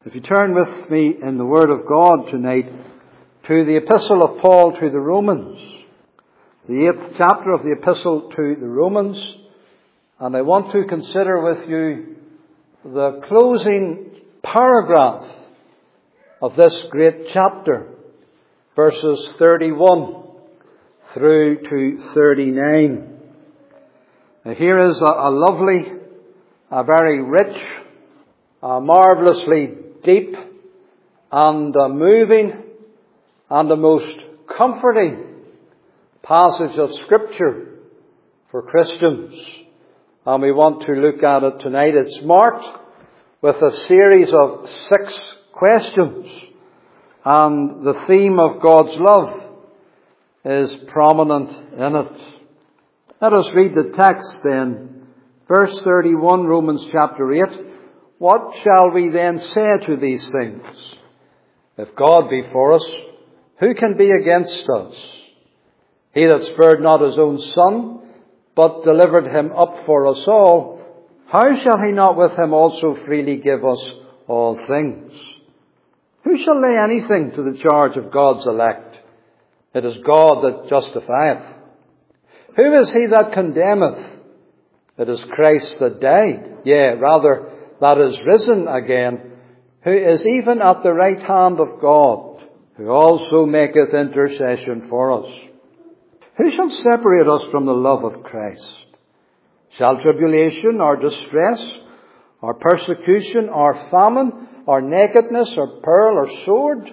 If you turn with me in the Word of God tonight to the Epistle of Paul to the Romans, the 8th chapter of the Epistle to the Romans, and I want to consider with you the closing paragraph of this great chapter, verses 31 through to 39. Now here is a lovely, a very rich, a marvellously deep and a moving and a most comforting passage of Scripture for Christians. And we want to look at it tonight. It's marked with a series of 6 questions. And the theme of God's love is prominent in it. Let us read the text then. Verse 31, Romans chapter 8. What shall we then say to these things? If God be for us, who can be against us? He that spared not his own Son, but delivered him up for us all, how shall he not with him also freely give us all things? Who shall lay anything to the charge of God's elect? It is God that justifieth. Who is he that condemneth? It is Christ that died, yea, rather, that is risen again, who is even at the right hand of God, who also maketh intercession for us. Who shall separate us from the love of Christ? Shall tribulation, or distress, or persecution, or famine, or nakedness, or peril, or sword?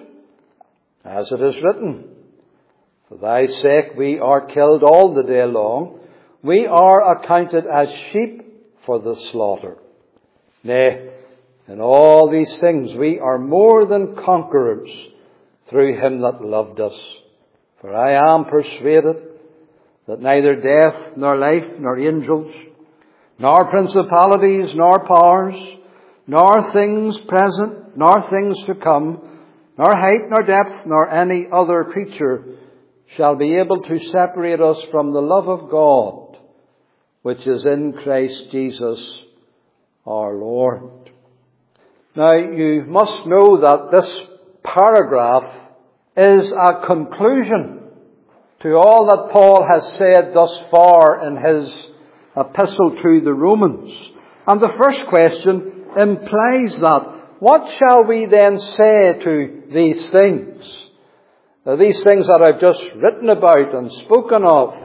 As it is written, for thy sake we are killed all the day long. We are accounted as sheep for the slaughter. Nay, in all these things we are more than conquerors through him that loved us. For I am persuaded that neither death, nor life, nor angels, nor principalities, nor powers, nor things present, nor things to come, nor height, nor depth, nor any other creature shall be able to separate us from the love of God, which is in Christ Jesus our Lord. Now, you must know that this paragraph is a conclusion to all that Paul has said thus far in his epistle to the Romans. And the first question implies that. What shall we then say to these things? These things that I've just written about and spoken of.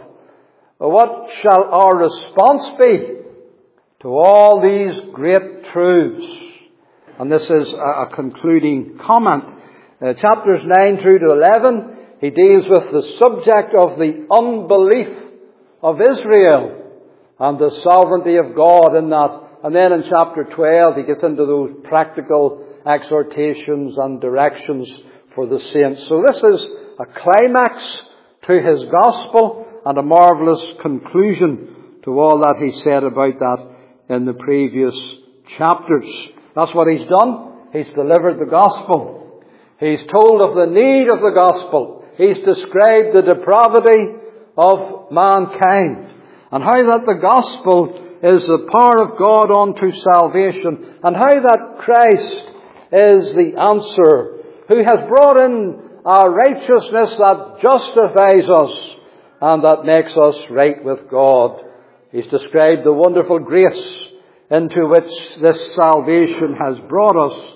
What shall our response be to all these great truths? And this is a concluding comment. Chapters 9 through to 11, he deals with the subject of the unbelief of Israel and the sovereignty of God in that. And then in chapter 12, he gets into those practical exhortations and directions for the saints. So this is a climax to his gospel and a marvellous conclusion to all that he said about that in the previous chapters. That's what he's done. He's delivered the gospel. He's told of the need of the gospel. He's described the depravity of mankind and how that the gospel is the power of God unto salvation, and how that Christ is the answer, who has brought in a righteousness that justifies us and that makes us right with God. He's described the wonderful grace into which this salvation has brought us,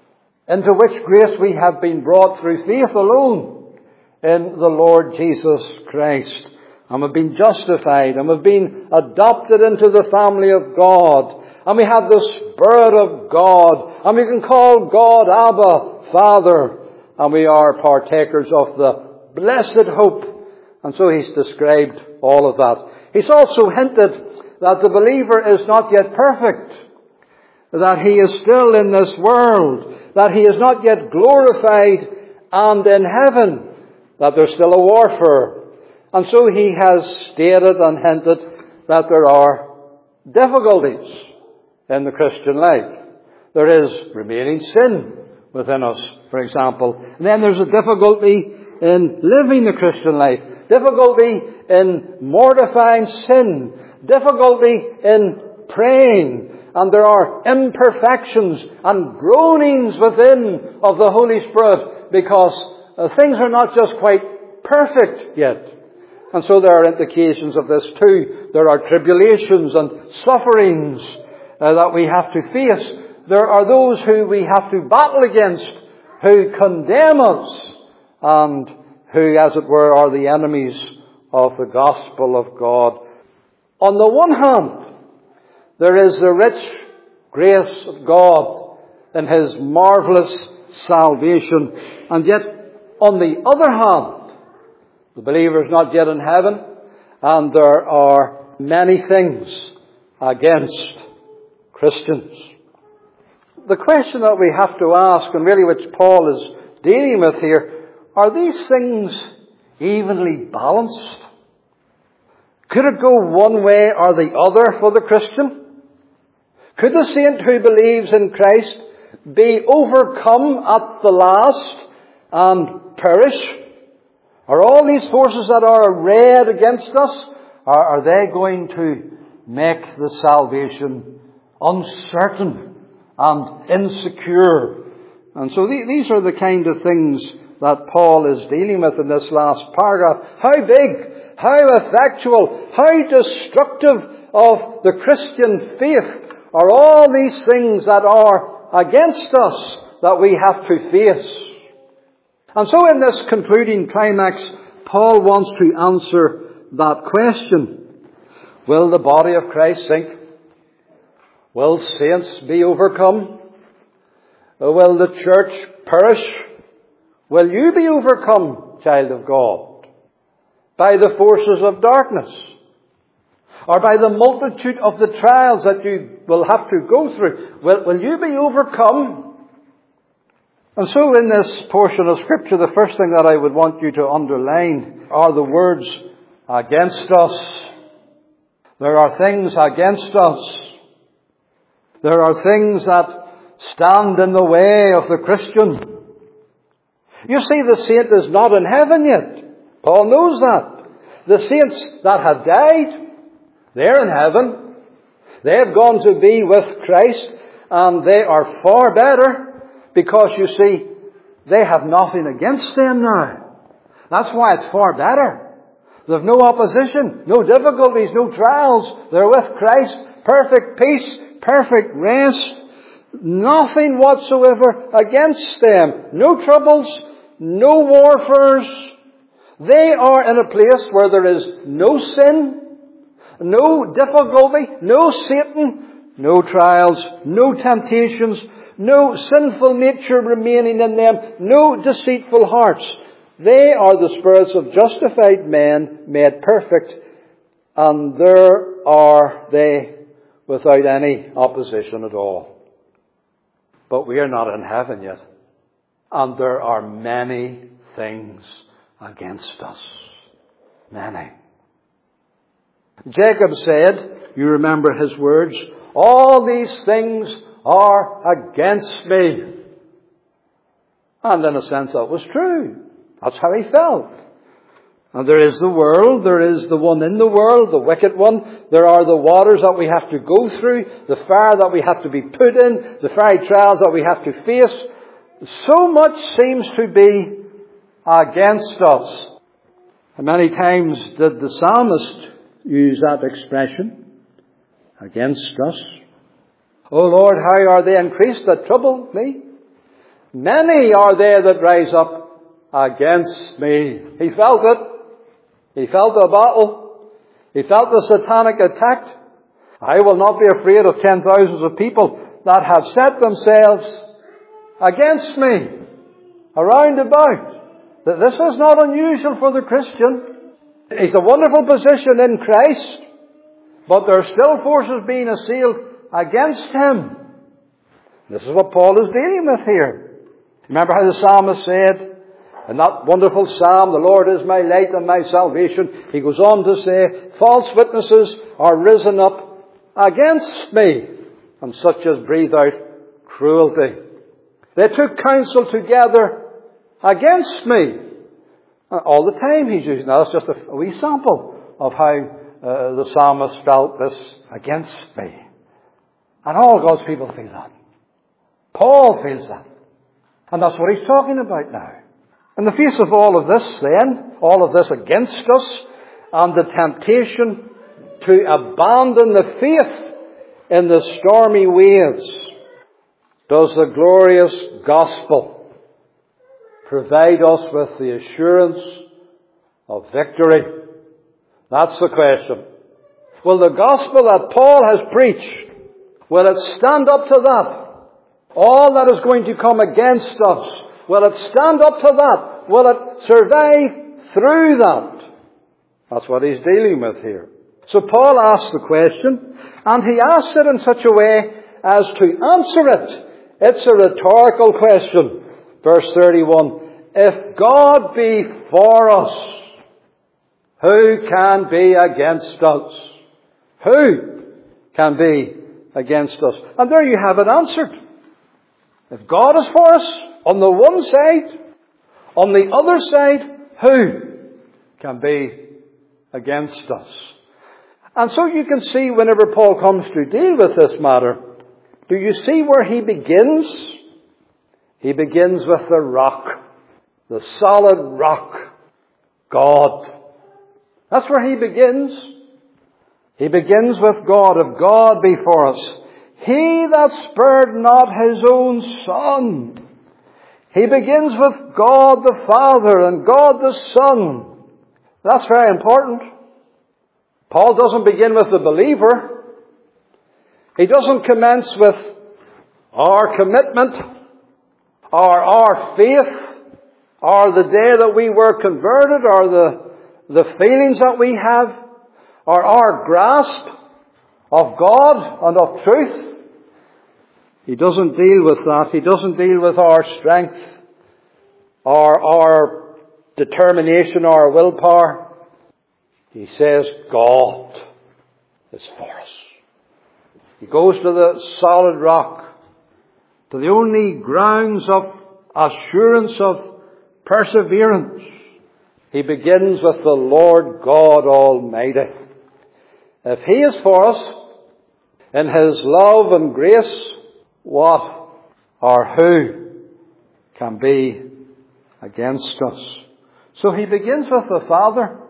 into which grace we have been brought through faith alone in the Lord Jesus Christ. And we've been justified, and we've been adopted into the family of God. And we have the Spirit of God, and we can call God Abba, Father. And we are partakers of the blessed hope. And so he's described all of that. He's also hinted that the believer is not yet perfect, that he is still in this world, that he is not yet glorified and in heaven, that there's still a warfare. And so he has stated and hinted that there are difficulties in the Christian life. There is remaining sin within us, for example. And then there's a difficulty in living the Christian life, difficulty in mortifying sin, difficulty in praying, and there are imperfections and groanings within of the Holy Spirit, because things are not just quite perfect yet. And so there are implications of this too. There are tribulations and sufferings that we have to face. There are those who we have to battle against, who condemn us, and who, as it were, are the enemies of the gospel of God. On the one hand, there is the rich grace of God in His marvellous salvation. And yet, on the other hand, the believer is not yet in heaven, and there are many things against Christians. The question that we have to ask, and really which Paul is dealing with here, are these things evenly balanced? Could it go one way or the other for the Christian? Could the saint who believes in Christ be overcome at the last and perish? Are all these forces that are arrayed against us, are they going to make the salvation uncertain and insecure? And so these are the kind of things that Paul is dealing with in this last paragraph. How big, how effectual, how destructive of the Christian faith are all these things that are against us that we have to face? And so in this concluding climax, Paul wants to answer that question. Will the body of Christ sink? Will saints be overcome? Will the church perish? Will you be overcome, child of God, by the forces of darkness? Or by the multitude of the trials that you will have to go through? Will you be overcome? And so in this portion of Scripture, the first thing that I would want you to underline are the words, against us. There are things against us. There are things that stand in the way of the Christian. You see, the saint is not in heaven yet. Paul knows that. The saints that have died, they're in heaven. They have gone to be with Christ, and they are far better. Because, you see, they have nothing against them now. That's why it's far better. They have no opposition, no difficulties, no trials. They're with Christ. Perfect peace, perfect rest. Nothing whatsoever against them. No troubles, no warfares. They are in a place where there is no sin, no difficulty, no Satan, no trials, no temptations, no sinful nature remaining in them, no deceitful hearts. They are the spirits of justified men made perfect, and there are they without any opposition at all. But we are not in heaven yet, and there are many things against us. Many. Jacob said, you remember his words, all these things are against me. And in a sense that was true. That's how he felt. And there is the world, there is the one in the world, the wicked one. There are the waters that we have to go through, the fire that we have to be put in, the fiery trials that we have to face. So much seems to be against us. And many times did the psalmist use that expression, against us. O Lord, how are they increased that trouble me? Many are there that rise up against me. He felt it. He felt the battle. He felt the satanic attack. I will not be afraid of 10,000s of people that have set themselves against me around about. That this is not unusual for the Christian. It's a wonderful position in Christ, but there are still forces being assailed against him. This is what Paul is dealing with here. Remember how the psalmist said in that wonderful psalm, the Lord is my light and my salvation. He goes on to say, false witnesses are risen up against me, and such as breathe out cruelty. They took counsel together against me. All the time he's using that. That's just a wee sample of how the psalmist felt this against me. And all God's people feel that. Paul feels that. And that's what he's talking about now. In the face of all of this then, all of this against us, and the temptation to abandon the faith in the stormy waves, does the glorious gospel provide us with the assurance of victory? That's the question. Will the gospel that Paul has preached, will it stand up to that? All that is going to come against us, will it stand up to that? Will it survive through that? That's what he's dealing with here. So Paul asks the question, and he asks it in such a way as to answer it. It's a rhetorical question. Verse 31, if God be for us, who can be against us? Who can be against us? And there you have it answered. If God is for us, on the one side, on the other side, who can be against us? And so you can see whenever Paul comes to deal with this matter, do you see where he begins? He begins with the rock, the solid rock, God. That's where he begins. He begins with God. If God be for us, he that spared not his own Son. He begins with God the Father and God the Son. That's very important. Paul doesn't begin with the believer. He doesn't commence with our commitment, or our faith, or the day that we were converted, or the feelings that we have, or our grasp of God and of truth. He doesn't deal with that. He doesn't deal with our strength, or our determination, or our willpower. He says God is for us. He goes to the solid rock, to the only grounds of assurance of perseverance. He begins with the Lord God Almighty. If he is for us in his love and grace, what or who can be against us? So he begins with the Father,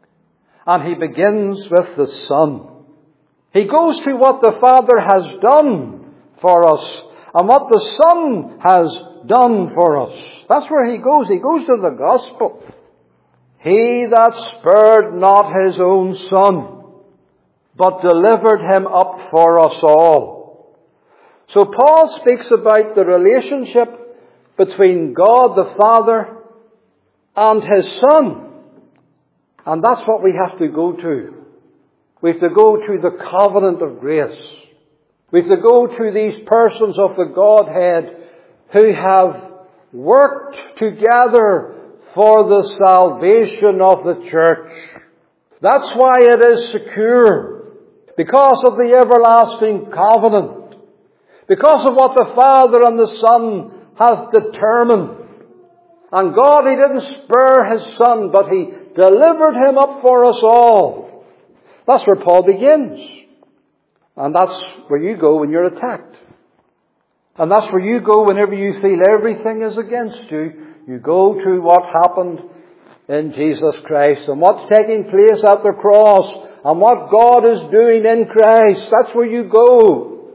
and he begins with the Son. He goes to what the Father has done for us and what the Son has done for us. That's where he goes. He goes to the gospel. He that spared not his own Son, but delivered him up for us all. So Paul speaks about the relationship between God the Father and his Son. And that's what we have to go to. We have to go to the covenant of grace. We have to go to these persons of the Godhead who have worked together for the salvation of the church. That's why it is secure. Because of the everlasting covenant. Because of what the Father and the Son have determined. And God, he didn't spare his Son, but he delivered him up for us all. That's where Paul begins. And that's where you go when you're attacked. And that's where you go whenever you feel everything is against you. You go to what happened in Jesus Christ and what's taking place at the cross and what God is doing in Christ. That's where you go.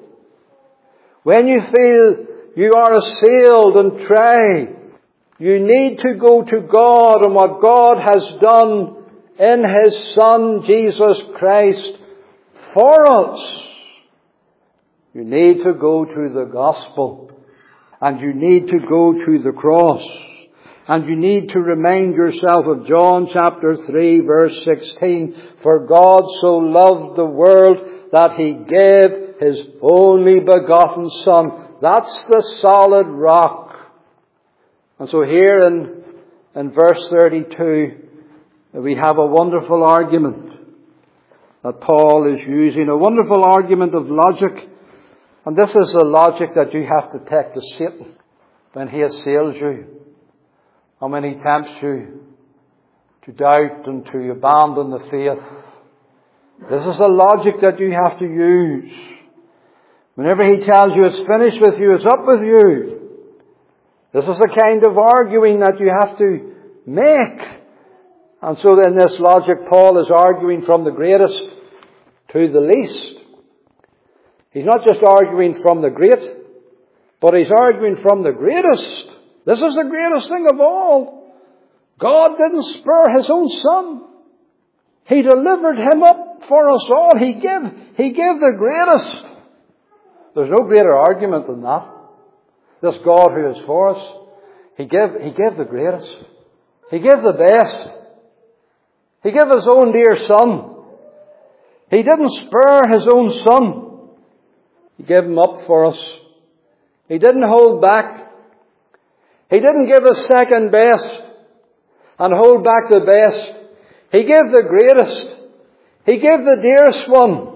When you feel you are assailed and tried, you need to go to God and what God has done in his Son, Jesus Christ, for us. You need to go to the gospel. And you need to go to the cross. And you need to remind yourself of John chapter 3 verse 16. For God so loved the world that he gave his only begotten Son. That's the solid rock. And so here in verse 32, we have a wonderful argument that Paul is using, a wonderful argument of logic. And this is the logic that you have to take to Satan when he assails you and when he tempts you to doubt and to abandon the faith. This is the logic that you have to use Whenever He tells you it's finished with you, it's up with you. This is the kind of arguing that you have to make. And so in this logic, Paul is arguing from the greatest to the least. He's not just arguing from the great, but he's arguing from the greatest. This is the greatest thing of all. God didn't spare His own Son. He delivered Him up for us all. He gave the greatest. There's no greater argument than that. This God who is for us, He gave the greatest. He gave the best. He gave His own dear Son. He didn't spare His own Son. He gave Him up for us. He didn't hold back. He didn't give His second best and hold back the best. He gave the greatest. He gave the dearest one.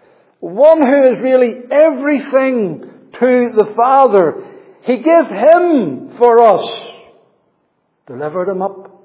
One who is really everything to the Father. He gave Him for us. Delivered Him up.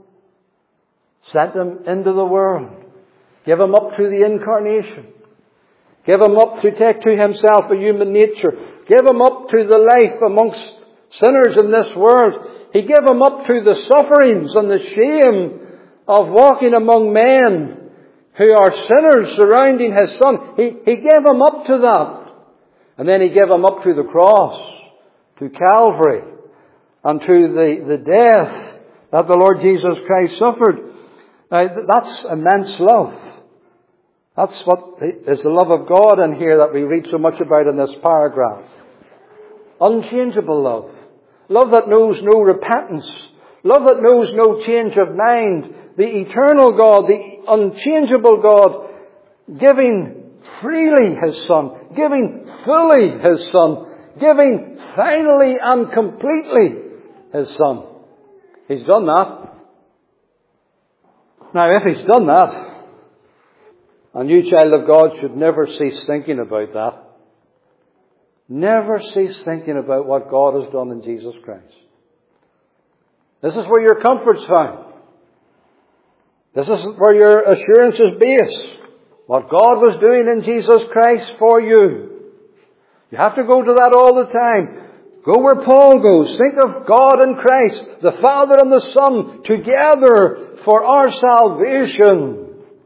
Sent Him into the world. Gave Him up to the incarnation. Gave Him up to take to Himself a human nature. Gave Him up to the life amongst sinners in this world. He gave Him up to the sufferings and the shame of walking among men who are sinners surrounding His Son. He gave Him up to that. And then He gave Him up to the cross, to Calvary, and to the death that the Lord Jesus Christ suffered. Now, that's immense love. That's what is the love of God in here that we read so much about in this paragraph. Unchangeable love. Love that knows no repentance. Love that knows no change of mind. The eternal God, the unchangeable God, giving freely His Son. Giving fully His Son. Giving finally and completely His Son. He's done that. Now, if He's done that, a new child of God should never cease thinking about that. Never cease thinking about what God has done in Jesus Christ. This is where your comfort's found. This is where your assurance is based. What God was doing in Jesus Christ for you. You have to go to that all the time. Go where Paul goes. Think of God and Christ, the Father and the Son, together for our salvation.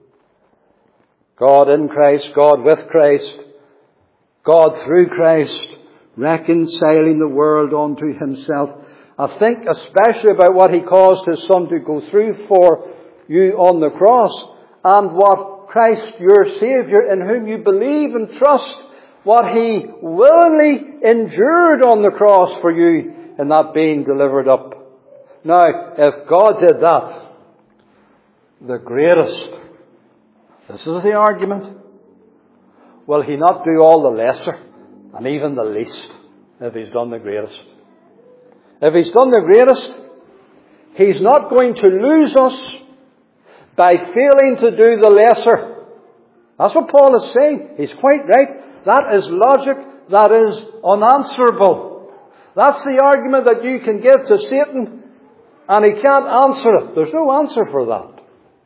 God in Christ, God with Christ, God through Christ, reconciling the world unto Himself. I think especially about what He caused His Son to go through for you on the cross, and what Christ, your Saviour, in whom you believe and trust, what He willingly endured on the cross for you in that being delivered up. Now, if God did that, the greatest, this is the argument, will He not do all the lesser and even the least if He's done the greatest? If He's done the greatest, He's not going to lose us by failing to do the lesser. That's what Paul is saying. He's quite right. That is logic. That is unanswerable. That's the argument that you can give to Satan and he can't answer it. There's no answer for that.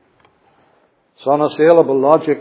It's unassailable logic.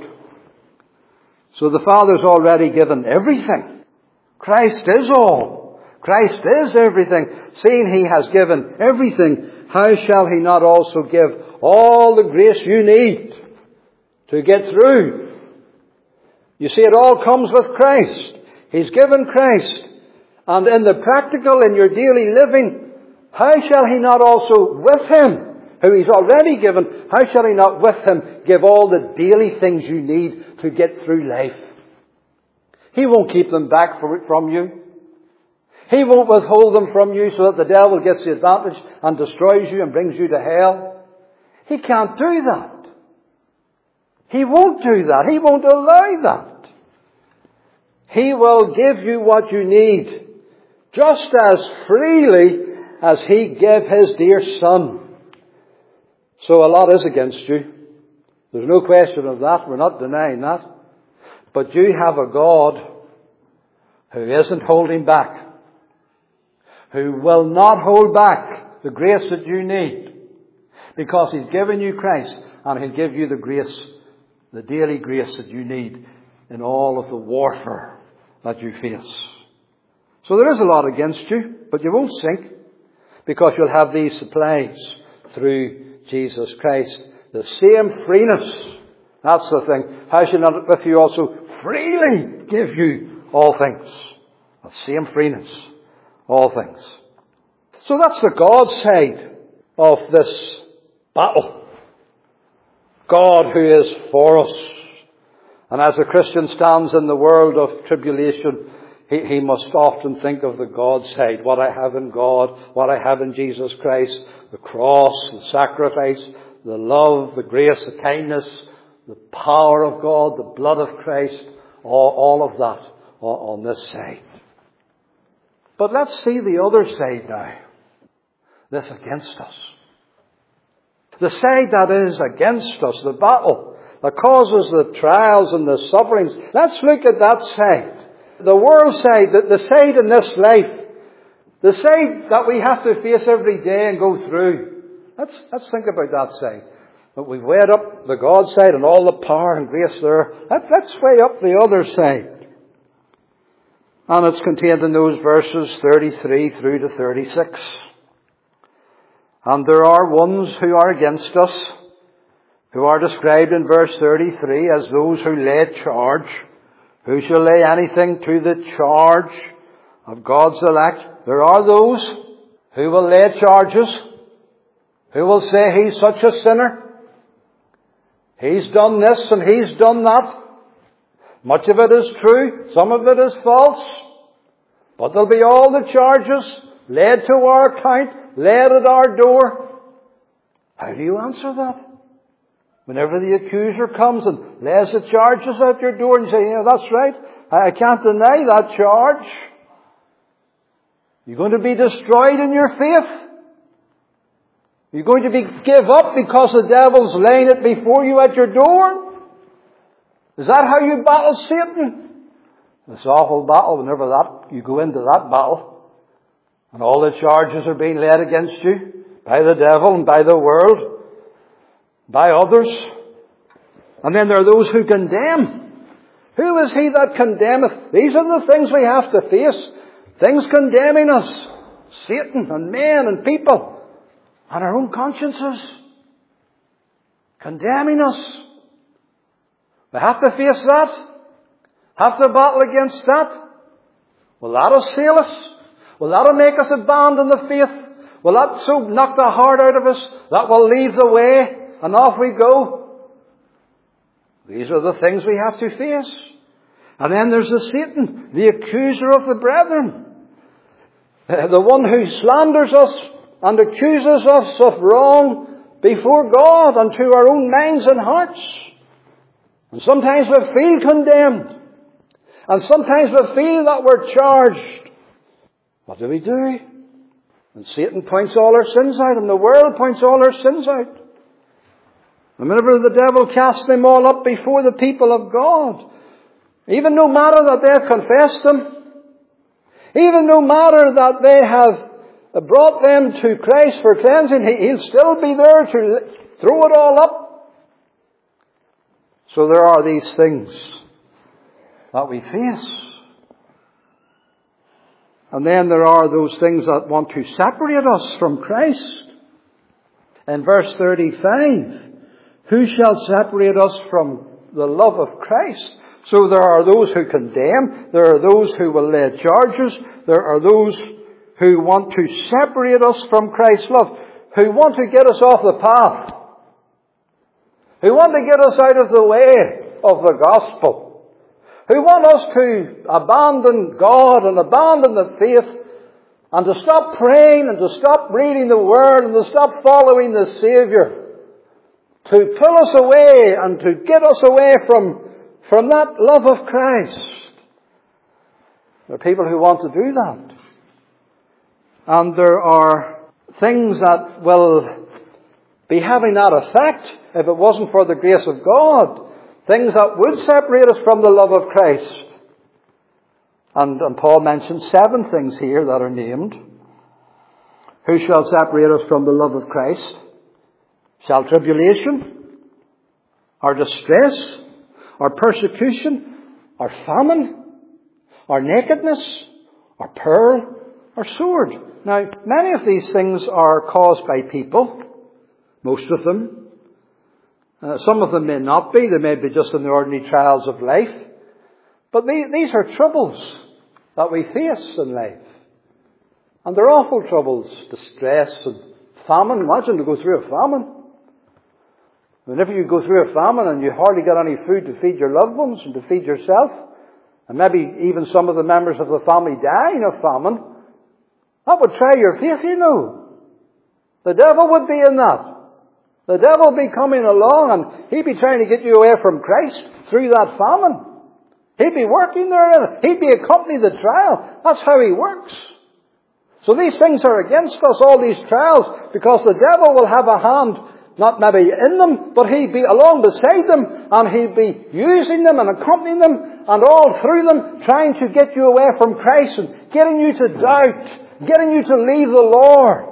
So the Father's already given everything. Christ is all. Christ is everything. Seeing He has given everything, how shall He not also give all the grace you need to get through? You see, it all comes with Christ. He's given Christ. And in the practical, in your daily living, how shall He not also with Him, who He's already given, how shall He not with Him give all the daily things you need to get through life? He won't keep them back from you. He won't withhold them from you so that the devil gets the advantage and destroys you and brings you to hell. He can't do that. He won't do that. He won't allow that. He will give you what you need just as freely as He gave His dear Son. So a lot is against you. There's no question of that. We're not denying that. But you have a God who isn't holding back, who will not hold back the grace that you need, because He's given you Christ, and He'll give you the grace, the daily grace that you need in all of the warfare that you face. So there is a lot against you, but you won't sink, because you'll have these supplies through Jesus Christ. The same freeness. That's the thing. How shall not with you also freely give you all things? The same freeness. All things. So that's the God side of this battle. God who is for us. And as a Christian stands in the world of tribulation, he must often think of the God side. What I have in God, what I have in Jesus Christ, the cross, the sacrifice, the love, the grace, the kindness, the power of God, the blood of Christ, all of that on this side. But let's see the other side now. This against us. The side that is against us, the battle that causes the trials and the sufferings. Let's look at that side. The world side, the side in this life. The side that we have to face every day and go through. Let's think about that side. But we've weighed up the God side and all the power and grace there. Let's weigh up the other side. And it's contained in those verses 33 through to 36. And there are ones who are against us, who are described in verse 33 as those who lay charge. Who shall lay anything to the charge of God's elect? There are those who will lay charges, who will say he's such a sinner. He's done this and he's done that. Much of it is true, some of it is false. But there'll be all the charges laid to our account, laid at our door. How do you answer that? Whenever the accuser comes and lays the charges at your door and say, yeah, that's right, I can't deny that charge. You're going to be destroyed in your faith. You're going to give up because the devil's laying it before you at your door. Is that how you battle Satan? This awful battle, whenever you go into that battle, and all the charges are being laid against you by the devil and by the world, by others. And then there are those who condemn. Who is he that condemneth? These are the things we have to face. Things condemning us. Satan and men and people. And our own consciences. Condemning us. We have to face that. Have to battle against that. Will that assail us? Will that make us abandon the faith? Will that so knock the heart out of us that we'll leave the way and off we go? These are the things we have to face. And then there's the Satan, the accuser of the brethren. The one who slanders us and accuses us of wrong before God and to our own minds and hearts. And sometimes we feel condemned. And sometimes we feel that we're charged. What do we do? And Satan points all our sins out, and the world points all our sins out. And whenever the devil casts them all up before the people of God, even no matter that they have confessed them, even no matter that they have brought them to Christ for cleansing, he'll still be there to throw it all up. So there are these things that we face. And then there are those things that want to separate us from Christ. In verse 35, who shall separate us from the love of Christ? So there are those who condemn. There are those who will lay charges. There are those who want to separate us from Christ's love. Who want to get us off the path. Who want to get us out of the way of the gospel. Who want us to abandon God and abandon the faith and to stop praying and to stop reading the Word and to stop following the Saviour. To pull us away and to get us away from that love of Christ. There are people who want to do that. And there are things that will be having that effect if it wasn't for the grace of God. Things that would separate us from the love of Christ. And Paul mentions 7 things here that are named. Who shall separate us from the love of Christ? Shall tribulation, or distress, or persecution, or famine, or nakedness, or peril, or sword. Now, many of these things are caused by people, most of them. Some of them may not be. They may be just in the ordinary trials of life. But these are troubles that we face in life. And they're awful troubles, distress and famine. Imagine to go through a famine. Whenever you go through a famine and you hardly get any food to feed your loved ones and to feed yourself, and maybe even some of the members of the family dying of famine, that would try your faith, you know. The devil would be in that. The devil would be coming along and he'd be trying to get you away from Christ through that famine. He'd be working there in it. He'd be accompanying the trial. That's how he works. So these things are against us, all these trials, because the devil will have a hand, not maybe in them, but he'd be along beside them, and he'd be using them and accompanying them, and all through them, trying to get you away from Christ, and getting you to doubt, getting you to leave the Lord.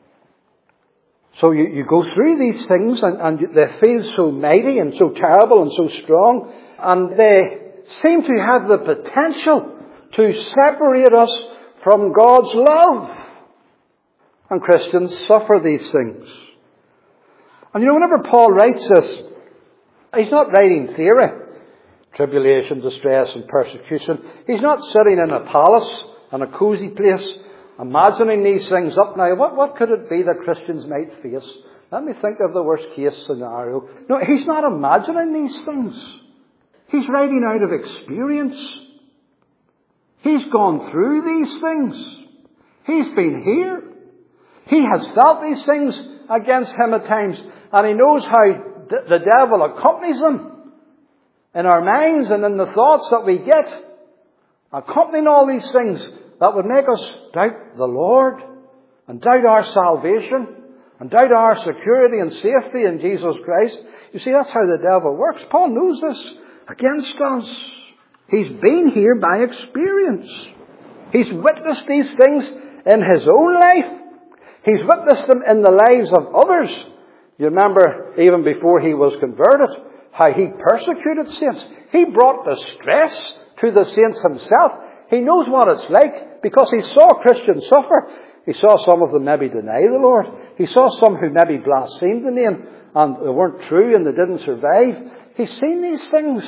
So you go through these things, and they feel so mighty, and so terrible, and so strong, and they seem to have the potential to separate us from God's love. And Christians suffer these things. And you know, whenever Paul writes this, he's not writing theory. Tribulation, distress and persecution. He's not sitting in a palace, in a cosy place, imagining these things up. Now, what could it be that Christians might face? Let me think of the worst case scenario. No, he's not imagining these things. He's writing out of experience. He's gone through these things. He's been here. He has felt these things against him at times. And he knows how the devil accompanies them in our minds and in the thoughts that we get. Accompanying all these things that would make us doubt the Lord and doubt our salvation and doubt our security and safety in Jesus Christ. You see, that's how the devil works. Paul knows this against us. He's been here by experience. He's witnessed these things in his own life. He's witnessed them in the lives of others. You remember, even before he was converted, how he persecuted saints. He brought distress to the saints himself. He knows what it's like because he saw Christians suffer. He saw some of them maybe deny the Lord. He saw some who maybe blasphemed the name and they weren't true and they didn't survive. He's seen these things.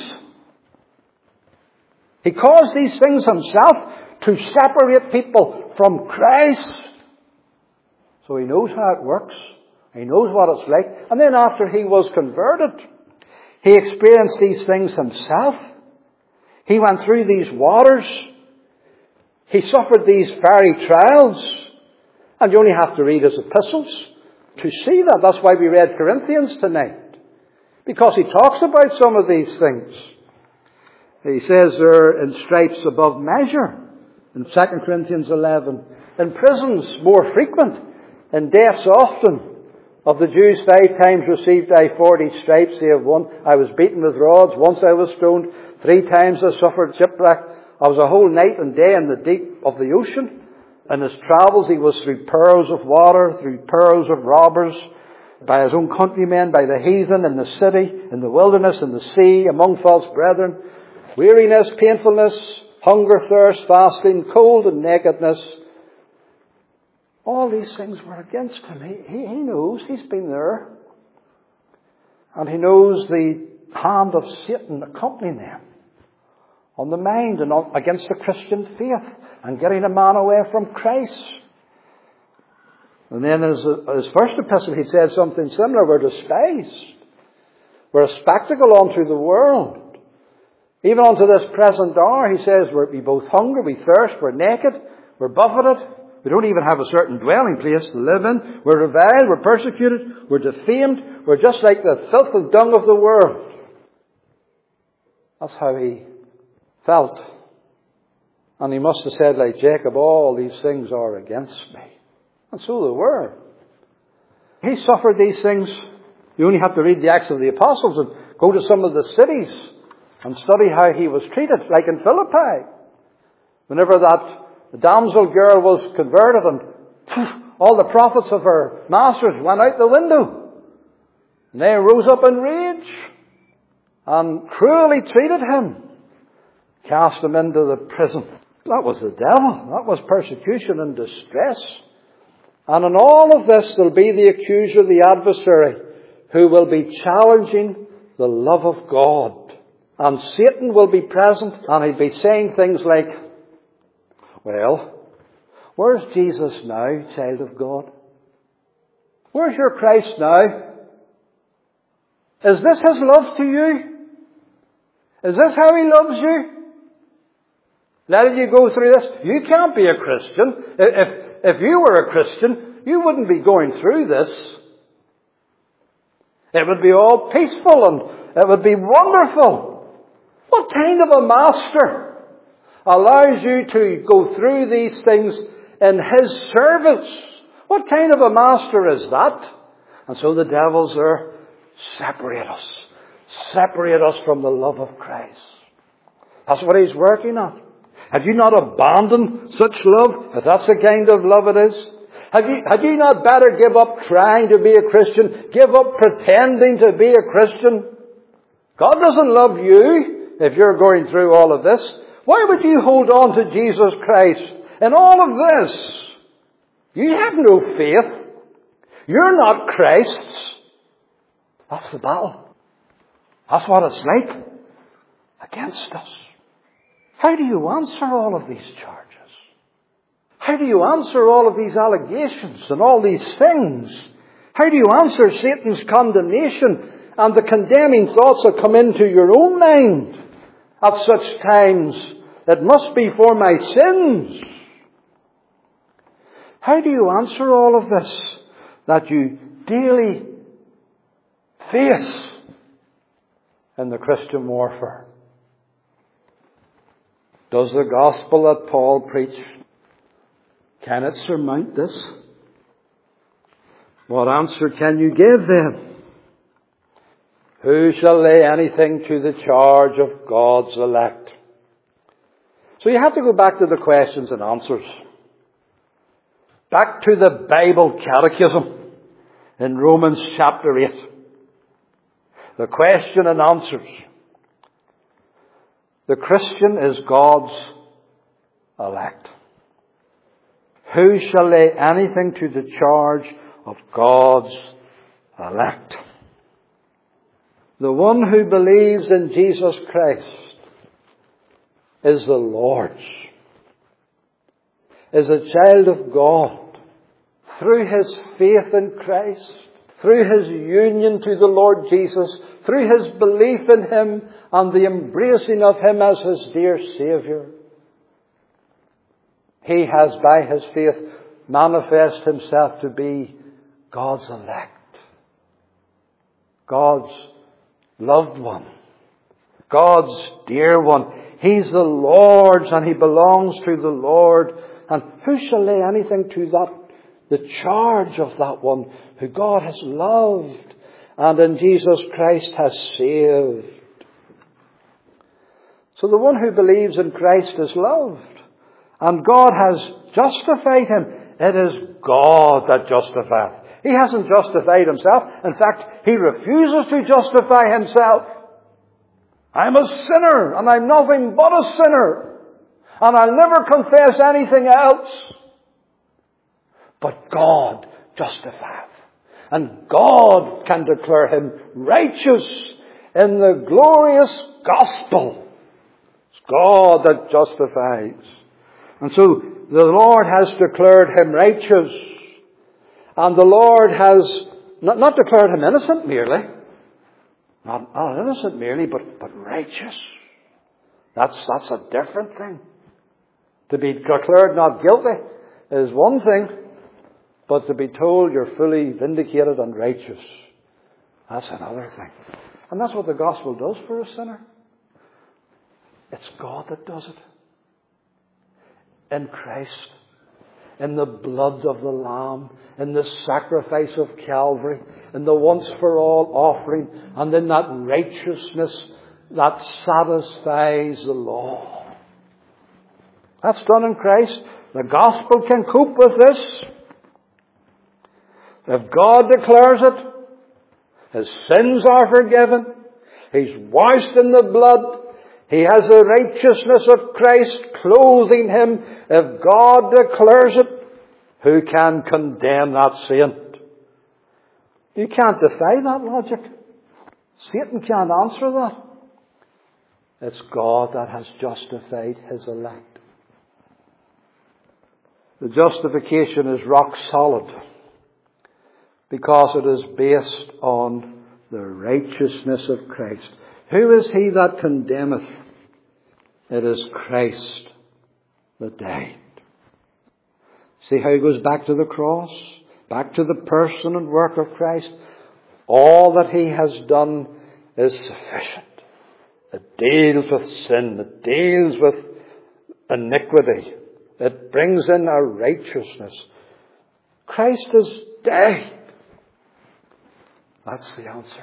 He caused these things himself to separate people from Christ. So he knows how it works. He knows what it's like. And then after he was converted, he experienced these things himself. He went through these waters. He suffered these fiery trials. And you only have to read his epistles to see that. That's why we read Corinthians tonight. Because he talks about some of these things. He says they're in stripes above measure in 2 Corinthians 11. In prisons more frequent. In deaths often. Of the Jews 5 times received I 40 stripes, save one. I was beaten with rods. Once I was stoned. 3 times I suffered shipwreck. I was a whole night and day in the deep of the ocean. In his travels he was through perils of water, through perils of robbers, by his own countrymen, by the heathen, in the city, in the wilderness, in the sea, among false brethren. Weariness, painfulness, hunger, thirst, fasting, cold and nakedness. All these things were against him. He knows. He's been there. And he knows the hand of Satan accompanying them on the mind and against the Christian faith and getting a man away from Christ. And then his first epistle he said something similar. We're despised. We're a spectacle unto the world. Even unto this present hour, he says, we both hunger, we thirst, we're naked, we're buffeted. We don't even have a certain dwelling place to live in. We're reviled, we're persecuted, we're defamed. We're just like the filth and dung of the world. That's how he felt. And he must have said, like Jacob, all these things are against me. And so they were. He suffered these things. You only have to read the Acts of the Apostles and go to some of the cities and study how he was treated, like in Philippi. Whenever that damsel girl was converted and all the profits of her masters went out the window. And they rose up in rage and cruelly treated him. Cast him into the prison. That was the devil. That was persecution and distress. And in all of this, there'll be the accuser, the adversary, who will be challenging the love of God. And Satan will be present, and he'll be saying things like, well, where's Jesus now, child of God? Where's your Christ now? Is this His love to you? Is this how He loves you? Letting you go through this? You can't be a Christian. If you were a Christian, you wouldn't be going through this. It would be all peaceful and it would be wonderful. What kind of a master allows you to go through these things in His service? What kind of a master is that? And so the devil's there. Separate us. Separate us from the love of Christ. That's what he's working on. Have you not abandoned such love, if that's the kind of love it is? Had you not better give up trying to be a Christian? Give up pretending to be a Christian? God doesn't love you if you're going through all of this. Why would you hold on to Jesus Christ in all of this? You have no faith. You're not Christ's. That's the battle. That's what it's like against us. How do you answer all of these charges? How do you answer all of these allegations and all these things? How do you answer Satan's condemnation and the condemning thoughts that come into your own mind at such times? It must be for my sins. How do you answer all of this that you daily face in the Christian warfare? Does the gospel that Paul preached, can it surmount this? What answer can you give then? Who shall lay anything to the charge of God's elect? So you have to go back to the questions and answers. Back to the Bible Catechism in Romans chapter 8. The question and answers. The Christian is God's elect. Who shall lay anything to the charge of God's elect? The one who believes in Jesus Christ is the Lord's. Is a child of God through his faith in Christ, through his union to the Lord Jesus, through his belief in Him and the embracing of Him as his dear Saviour. He has, by his faith, manifest himself to be God's elect, God's loved one, God's dear one. He's the Lord's and he belongs to the Lord. And who shall lay anything to that, the charge of that one who God has loved and in Jesus Christ has saved? So the one who believes in Christ is loved. And God has justified him. It is God that justifieth. He hasn't justified himself. In fact, he refuses to justify himself. I'm a sinner, and I'm nothing but a sinner. And I'll never confess anything else. But God justifieth. And God can declare him righteous in the glorious gospel. It's God that justifies. And so the Lord has declared him righteous. And the Lord has not declared him innocent merely. Not innocent merely, but righteous. That's a different thing. To be declared not guilty is one thing, but to be told you're fully vindicated and righteous, that's another thing. And that's what the gospel does for a sinner. It's God that does it. In Christ, in the blood of the Lamb, in the sacrifice of Calvary, in the once-for-all offering, and in that righteousness that satisfies the law. That's done in Christ. The gospel can cope with this. If God declares it, his sins are forgiven. He's washed in the blood. He has the righteousness of Christ clothing him. If God declares it, who can condemn that saint? You can't defy that logic. Satan can't answer that. It's God that has justified his elect. The justification is rock solid because it is based on the righteousness of Christ. Who is he that condemneth? It is Christ that died. See how he goes back to the cross? Back to the person and work of Christ. All that he has done is sufficient. It deals with sin. It deals with iniquity. It brings in a righteousness. Christ has died. That's the answer.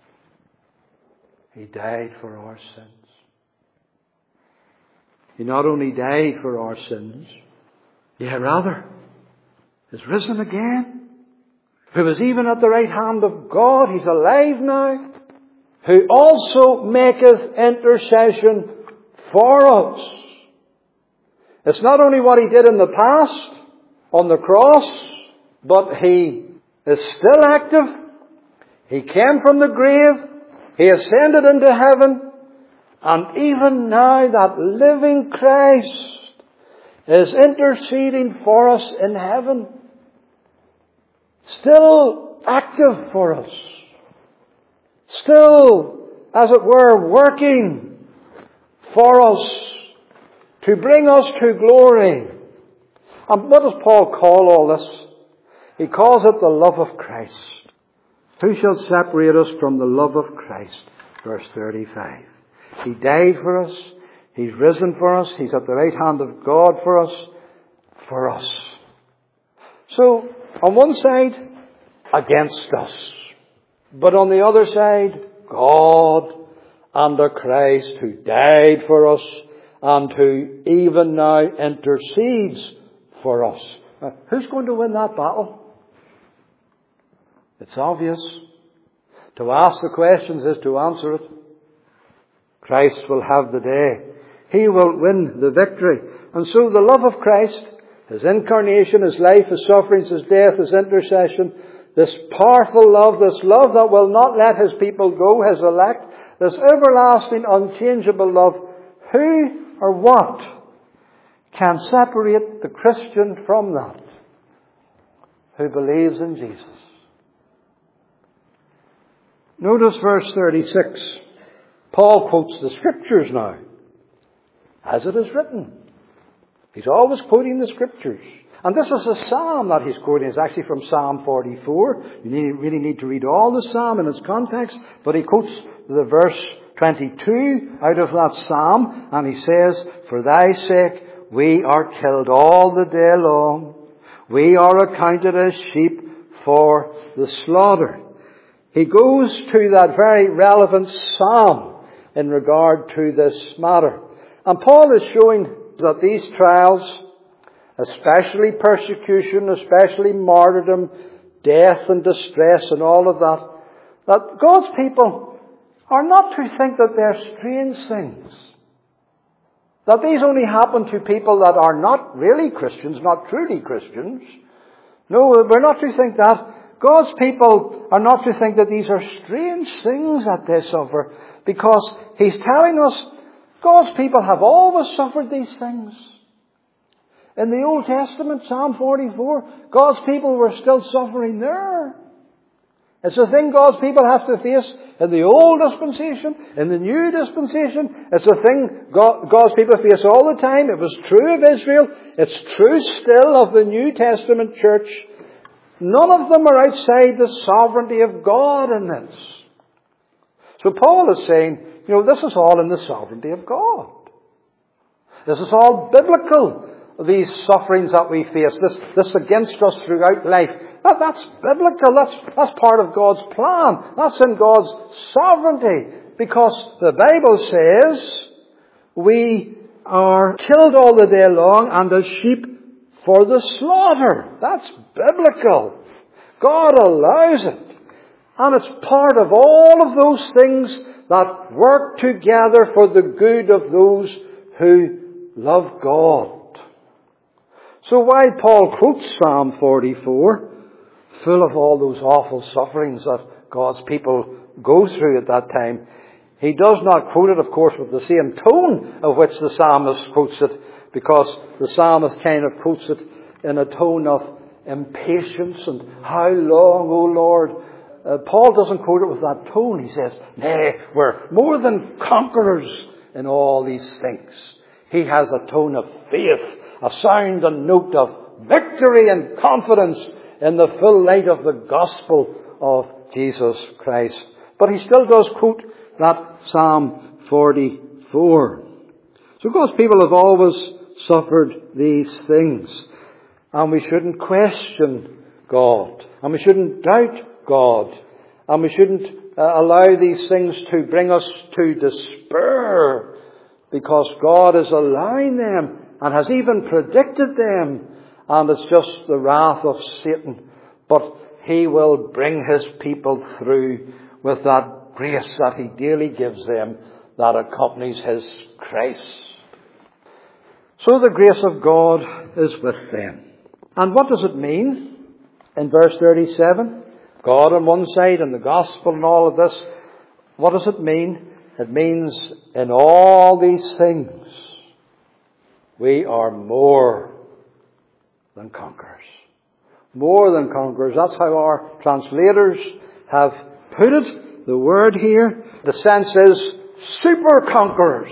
He died for our sins. He not only died for our sins, yea, rather, is risen again. Who is even at the right hand of God. He's alive now. Who also maketh intercession for us. It's not only what he did in the past on the cross, but he is still active. He came from the grave. He ascended into heaven. And even now that living Christ is interceding for us in heaven. Still active for us. Still, as it were, working for us to bring us to glory. And what does Paul call all this? He calls it the love of Christ. Who shall separate us from the love of Christ? Verse 35. He died for us. He's risen for us. He's at the right hand of God for us. For us. So, on one side, against us. But on the other side, God and a Christ who died for us and who even now intercedes for us. Now, who's going to win that battle? It's obvious. To ask the questions is to answer it. Christ will have the day. He will win the victory. And so the love of Christ, His incarnation, His life, His sufferings, His death, His intercession, this powerful love, this love that will not let His people go, His elect, this everlasting, unchangeable love, who or what can separate the Christian from that who believes in Jesus? Notice verse 36. Paul quotes the Scriptures now, as it is written. He's always quoting the Scriptures. And this is a psalm that he's quoting. It's actually from Psalm 44. You really need to read all the psalm in its context. But he quotes the verse 22 out of that psalm. And he says, "For thy sake we are killed all the day long. We are accounted as sheep for the slaughter." He goes to that very relevant psalm in regard to this matter. And Paul is showing that these trials, especially persecution, especially martyrdom, death and distress and all of that, that God's people are not to think that they're strange things. That these only happen to people that are not really Christians, not truly Christians. No, we're not to think that. God's people are not to think that these are strange things that they suffer, because He's telling us God's people have always suffered these things. In the Old Testament, Psalm 44, God's people were still suffering there. It's a thing God's people have to face in the Old Dispensation, in the New Dispensation. It's a thing God's people face all the time. It was true of Israel. It's true still of the New Testament church. None of them are outside the sovereignty of God in this. So Paul is saying, this is all in the sovereignty of God. This is all biblical. These sufferings that we face, this against us throughout life, that's biblical. That's part of God's plan. That's in God's sovereignty. Because the Bible says we are killed all the day long and as sheep for the slaughter. That's biblical. God allows it. And it's part of all of those things that work together for the good of those who love God. So while Paul quotes Psalm 44, full of all those awful sufferings that God's people go through at that time, he does not quote it, of course, with the same tone of which the psalmist quotes it, because the psalmist kind of quotes it in a tone of impatience and how long, O Lord. Paul doesn't quote it with that tone. He says, nay, we're more than conquerors in all these things. He has a tone of faith, a sound and note of victory and confidence in the full light of the gospel of Jesus Christ. But he still does quote that Psalm 44. So God's people have always suffered these things. And we shouldn't question God. And we shouldn't doubt God. And we shouldn't allow these things to bring us to despair, because God is allowing them and has even predicted them. And it's just the wrath of Satan. But He will bring His people through with that grace that He daily gives them that accompanies His Christ. So the grace of God is with them. And what does it mean? In verse 37, God on one side and the gospel and all of this, what does it mean? It means in all these things, we are more than conquerors. More than conquerors. That's how our translators have put it. The word here, the sense is super conquerors.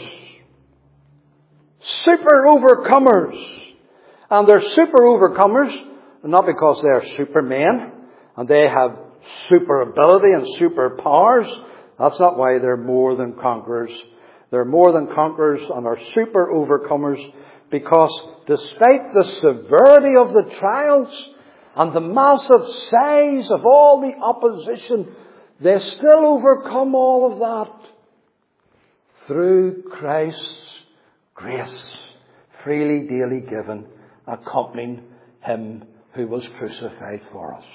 Super overcomers. And they're super overcomers, not because they're supermen and they have super ability and super powers. That's not why they're more than conquerors. They're more than conquerors and are super overcomers because despite the severity of the trials and the massive size of all the opposition, they still overcome all of that through Christ's grace, freely daily given, accompanying Him who was crucified for us.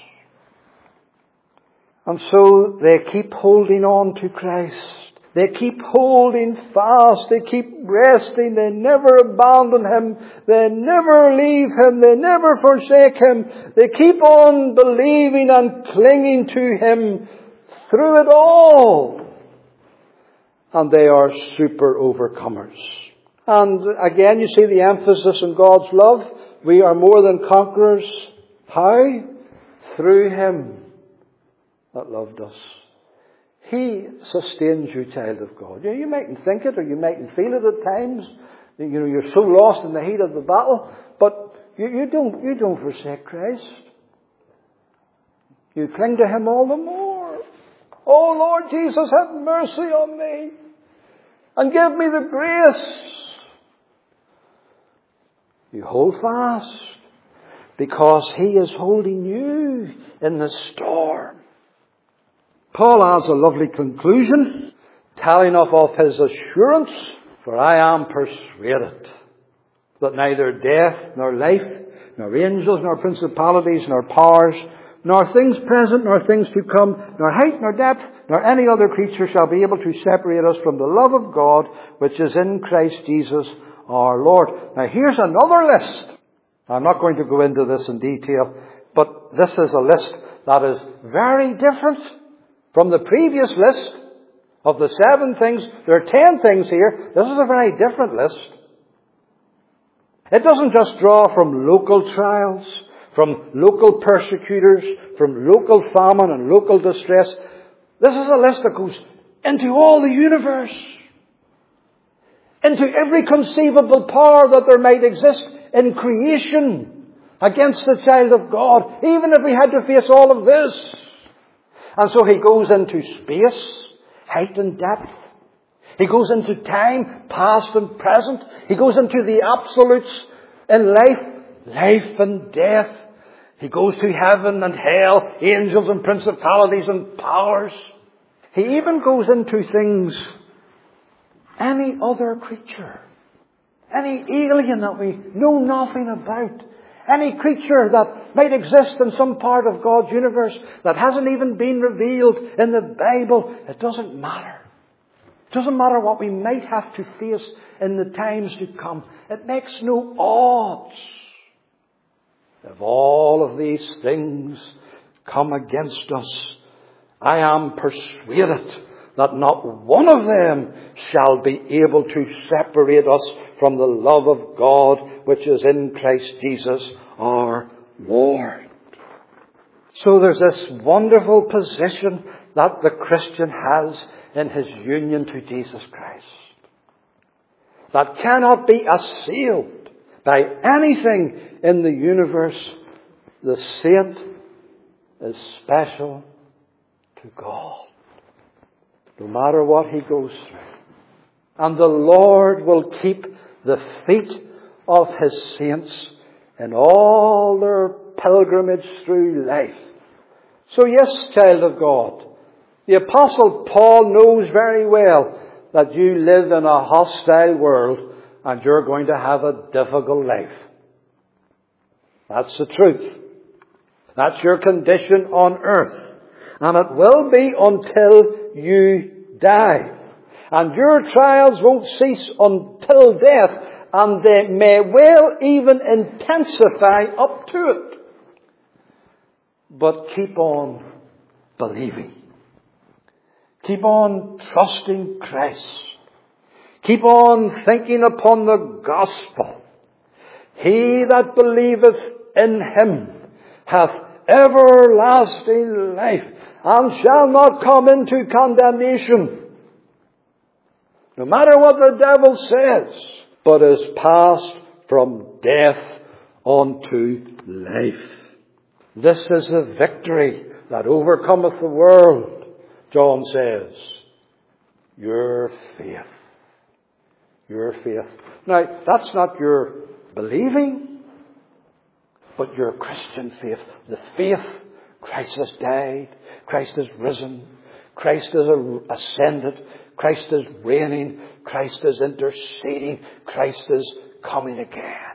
And so they keep holding on to Christ. They keep holding fast. They keep resting. They never abandon Him. They never leave Him. They never forsake Him. They keep on believing and clinging to Him through it all. And they are super overcomers. And again, you see the emphasis on God's love. We are more than conquerors. How? Through Him that loved us. He sustains you, child of God. You mightn't think it or you mightn't feel it at times. You're so lost in the heat of the battle. But you don't forsake Christ. You cling to Him all the more. Oh Lord Jesus, have mercy on me. And give me the grace. You hold fast because He is holding you in the storm. Paul adds a lovely conclusion, telling of his assurance, for I am persuaded that neither death, nor life, nor angels, nor principalities, nor powers, nor things present, nor things to come, nor height, nor depth, nor any other creature shall be able to separate us from the love of God, which is in Christ Jesus our Lord. Now here's another list. I'm not going to go into this in detail, but this is a list that is very different from the previous list of the 7 things. There are 10 things here. This is a very different list. It doesn't just draw from local trials, from local persecutors, from local famine and local distress. This is a list that goes into all the universe, into every conceivable power that there might exist in creation against the child of God, even if we had to face all of this. And so he goes into space, height and depth. He goes into time, past and present. He goes into the absolutes in life and death. He goes to heaven and hell, angels and principalities and powers. He even goes into things, any other creature, any alien that we know nothing about, any creature that might exist in some part of God's universe that hasn't even been revealed in the Bible. It doesn't matter. Doesn't matter what we might have to face in the times to come. It makes no odds. If all of these things come against us, I am persuaded that not one of them shall be able to separate us from the love of God which is in Christ Jesus our Lord. So there's this wonderful position that the Christian has in his union to Jesus Christ, that cannot be assailed by anything in the universe. The saint is special to God, no matter what he goes through. And the Lord will keep the feet of his saints in all their pilgrimage through life. So yes, child of God, the Apostle Paul knows very well that you live in a hostile world and you're going to have a difficult life. That's the truth. That's your condition on earth. And it will be until you die. And your trials won't cease until death, and they may well even intensify up to it. But keep on believing. Keep on trusting Christ. Keep on thinking upon the gospel. He that believeth in him hath everlasting life, and shall not come into condemnation, no matter what the devil says, but is passed from death unto life. This is the victory that overcometh the world, John says. Your faith. Your faith. Now, that's not your believing, but your Christian faith. The faith, Christ has died, Christ has risen, Christ has ascended, Christ is reigning, Christ is interceding, Christ is coming again.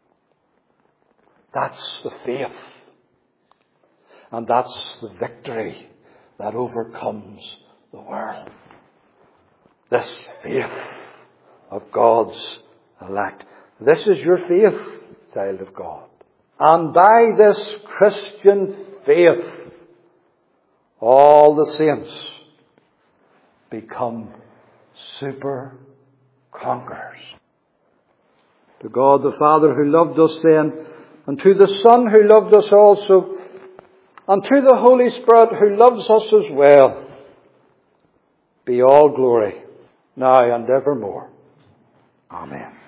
That's the faith. And that's the victory that overcomes the world. This faith of God's elect. This is your faith, child of God. And by this Christian faith, all the saints become super conquerors. To God the Father who loved us then, and to the Son who loved us also, and to the Holy Spirit who loves us as well, be all glory, now and evermore. Amen.